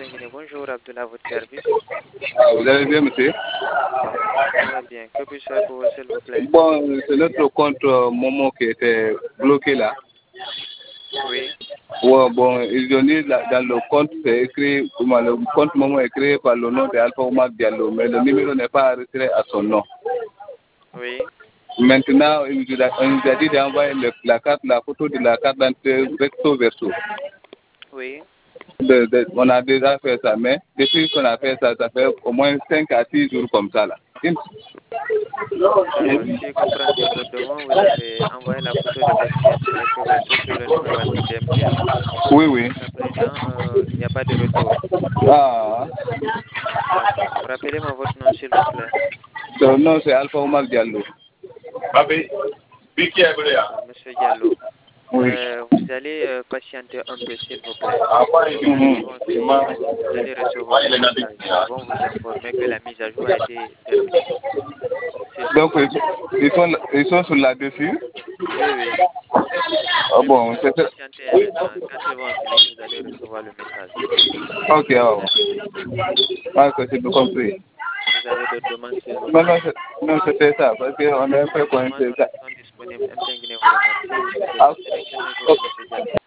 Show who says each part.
Speaker 1: Guinée. Bonjour, Abdullah, à votre service.
Speaker 2: Vous allez bien, monsieur?
Speaker 1: Ça va bien. Que puis-je faire pour vous, s'il vous plaît?
Speaker 2: Bon, c'est notre compte Momo qui était bloqué là.
Speaker 1: Oui,
Speaker 2: Ouais, bon, ils ont dit dans le compte, c'est écrit, le compte Momo est créé par le nom d'Alpha Omar Diallo, mais le numéro n'est pas enregistré à son nom.
Speaker 1: oui,
Speaker 2: Maintenant, on nous a dit d'envoyer la carte, la photo de la carte d'identité recto verso.
Speaker 1: oui.
Speaker 2: On a déjà fait ça, mais depuis qu'on a fait ça, ça fait au moins 5 à 6 jours comme ça là.
Speaker 1: D'accord. Si je comprends bien votre demande, vous avez envoyé la photo de votre signature recto verso sur le numéro WhatsApp de MTN.
Speaker 2: Oui, oui.
Speaker 1: Jusqu'à présent, il n'y a pas de retour.
Speaker 2: Ah,
Speaker 1: D'accord. Rappelez-moi votre nom, s'il vous plaît.
Speaker 2: son nom c'est Alpha Omar Diallo.
Speaker 1: D'accord, Monsieur Diallo.
Speaker 2: Oui.
Speaker 1: Vous allez patienter un peu, s'il vous plaît. Vous allez recevoir un message. Ils vont vous informer que la mise à jour a été terminée. S'il vous
Speaker 2: Donc,
Speaker 1: plaît.
Speaker 2: ils sont sur là-dessus.
Speaker 1: Oui, oui.
Speaker 2: Ah
Speaker 1: Oui,
Speaker 2: bon,
Speaker 1: monsieur,
Speaker 2: c'est ça.
Speaker 1: patientez un instant. Quand ils vont finir, vous allez recevoir le message.
Speaker 2: Ok, oh. Ah, que c'est bien compris.
Speaker 1: Vous avez d'autres demandes, s'il vous
Speaker 2: Non,
Speaker 1: plaît.
Speaker 2: non, c'était ça, parce qu'on est un peu
Speaker 1: Toutes les demandes
Speaker 2: coincé.
Speaker 1: sont disponibles. MTN Guinée vous remercie. Vous souhaite de
Speaker 2: Ah,
Speaker 1: passer une excellente journée, monsieur Diallo.